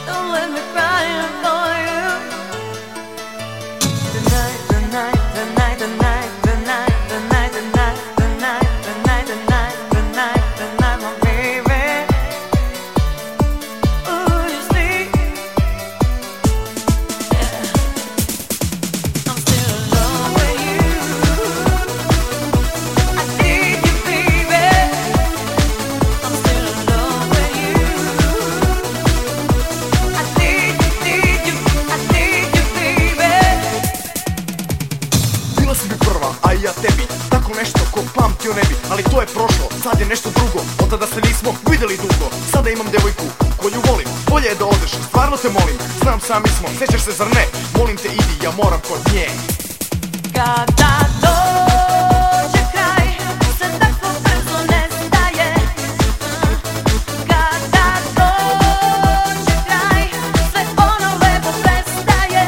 Don't let me cry for you. Tonight, tonight, tonight, tonight, tonight, tonight, tonight, tonight, tonight, tonight, tonight, tonight, my baby. Ooh, you see, yeah, I'm still in love with you. I need you, baby. I'm still in love with you. I need you, need you, I need you, baby. Bila si mi prva, a i ja tebi. Tako nešto ko pamtio ne bi. Ali to je prošlo, sad je nešto drugo. Od tada se nismo videli dugo. Sada imam devojku koju volim. Bolje je da odeš, stvarno te molim. Znam, sami smo, sećaš se zar ne? Molim te idi, ja moram kod nje. Kada dođe kraj, sve tako brzo nestaje. Kada dođe kraj, sve ono lepo prestaje.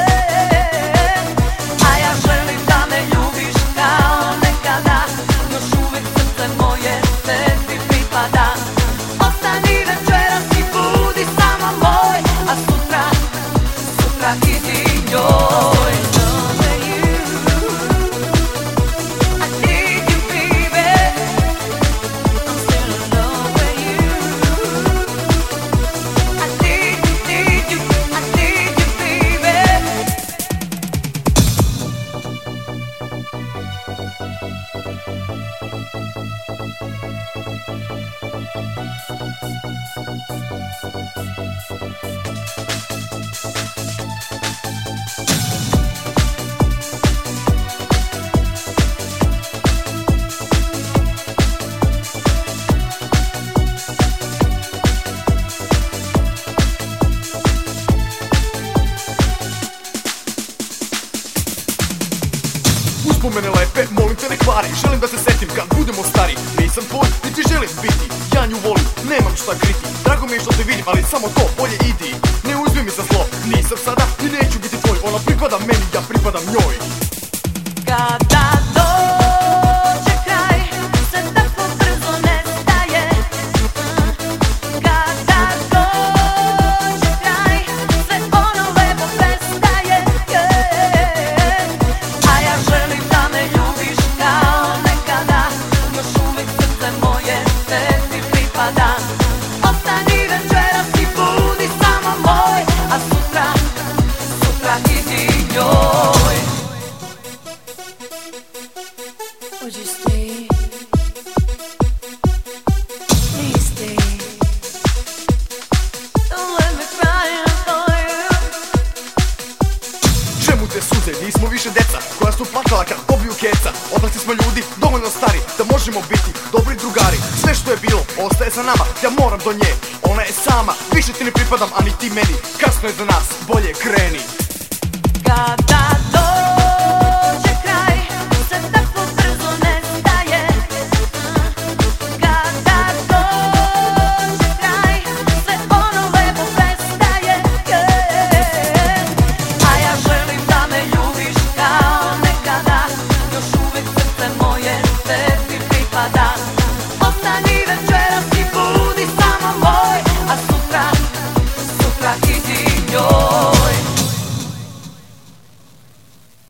A ja želim da me ljubiš kao nekada. Još uvek srce moje tebi pripada. Ostani večeras i budi samo moj. A sutra, sutra idi njoj. Uspomene lepe, molim te ne kvari. Želim da se setim kad budemo stari. Nisam tvoj, niti želim biti. Ja nju volim, nemam šta kriti. Drago mi je što te vidim, ali samo to, bolje idi. Ne uzmi mi za zlo, nisam sada i neću biti tvoj. Ona pripada meni, ja pripadam njoj. Kada dođe kraj, sve tako brzo nestaje. Kada dođe kraj, sve ono lepo prestaje. A ja želim da me ljubiš kao nekada. Još uvek srce moje tebi pripada. Ostani večeras i budi samo moj. A sutra, sutra idi njoj. Would you stay? Please stay. Don't let me cry for you. Čemu te suze, nismo više deca koja su plakala kad pobiju keca. Odrasli smo ljudi, dovoljno stari da možemo biti dobri drugari. Sve što je bilo, ostaje za nama, ja moram do nje. Ona je sama, više ti ne pripadam, a ni ti meni. Kasno je za nas, bolje kreni. Kada dođe